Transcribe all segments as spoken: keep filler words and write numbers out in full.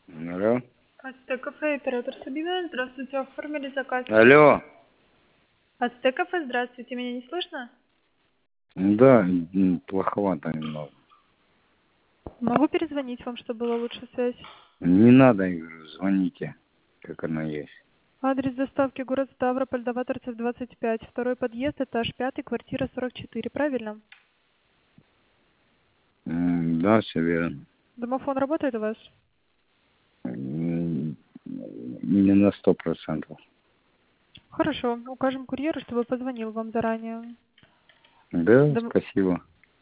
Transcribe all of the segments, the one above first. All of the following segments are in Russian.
Алло. Ацтек кафе, оператор Сабина. Здравствуйте, оформили заказ. Алло. Ацтек кафе, здравствуйте, меня не слышно? Да, м, плоховато немного. Могу перезвонить вам, чтобы была лучше связь. Не надо, я говорю, звоните, как она есть. Адрес доставки город Ставрополь, Даваторцев, двадцать пять. Второй подъезд, этаж пятый, квартира сорок четыре. Правильно? М, Да, все верно. Домофон работает у вас? М, Не на сто процентов. Хорошо, укажем курьеру, чтобы позвонил вам заранее. Да, Дом- спасибо.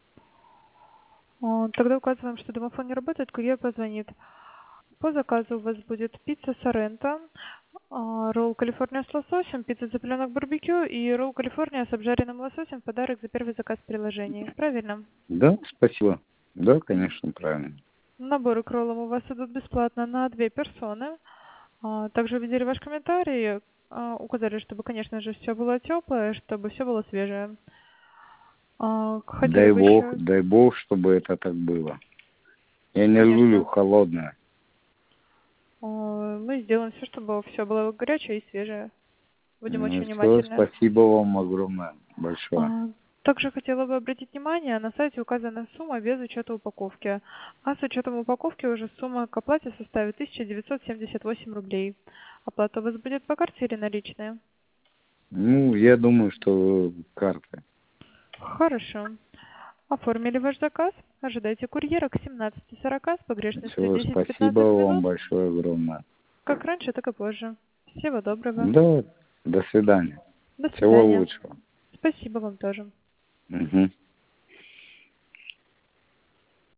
О, Тогда указываем, что домофон не работает, курьер позвонит. По заказу у вас будет пицца Соренто, а, ролл Калифорния с лососем, пицца цыпленок барбекю и ролл Калифорния с обжаренным лососем в подарок за первый заказ в приложении. Правильно? Да, спасибо. Да, конечно, правильно. Наборы к роллам у вас идут бесплатно на две персоны. А, Также увидели ваш комментарий, а, указали, чтобы, конечно же, все было теплое, чтобы все было свежее. А, Хотели Дай бы бог, еще, дай бог, чтобы это так было. Я не люблю конечно, холодное. а, мы сделаем все, чтобы все было горячее и свежее. Будем очень Все, внимательны. спасибо вам огромное, большое. А, Также хотела бы обратить внимание, на сайте указана сумма без учета упаковки. А с учетом упаковки уже сумма к оплате составит тысяча девятьсот семьдесят восемь рублей. Оплата у вас будет по карте или наличные? Ну, я думаю, что карты. Хорошо. Оформили ваш заказ. Ожидайте курьера к семнадцати сорока с погрешностью Все, спасибо десять-пятнадцать вам минут. большое огромное. Как раньше, так и позже. Всего доброго. Да, до свидания. До Всего свидания. лучшего. Спасибо вам тоже. Угу.